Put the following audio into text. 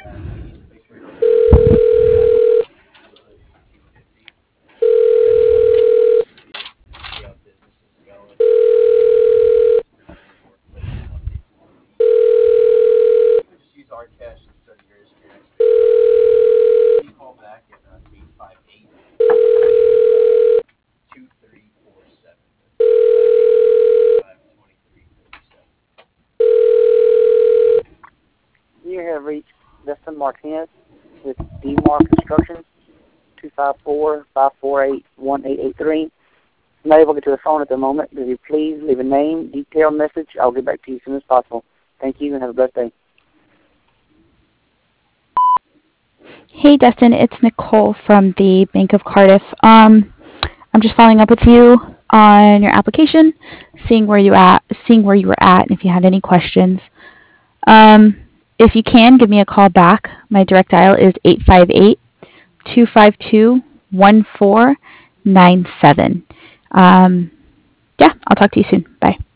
You have reached Dustin Martinez with DMAR Construction, 254-548-1883. I'm not able to get to the phone at the moment. Will you please leave a name, detailed message? I'll get back to you as soon as possible. Thank you and have a blessed day. Hey, Dustin, it's Nicole from the Bank of Cardiff. I'm just following up with you on your application, seeing where you were at, and if you had any questions. If you can, give me a call back. My direct dial is 858-252-1497. Yeah, I'll talk to you soon. Bye.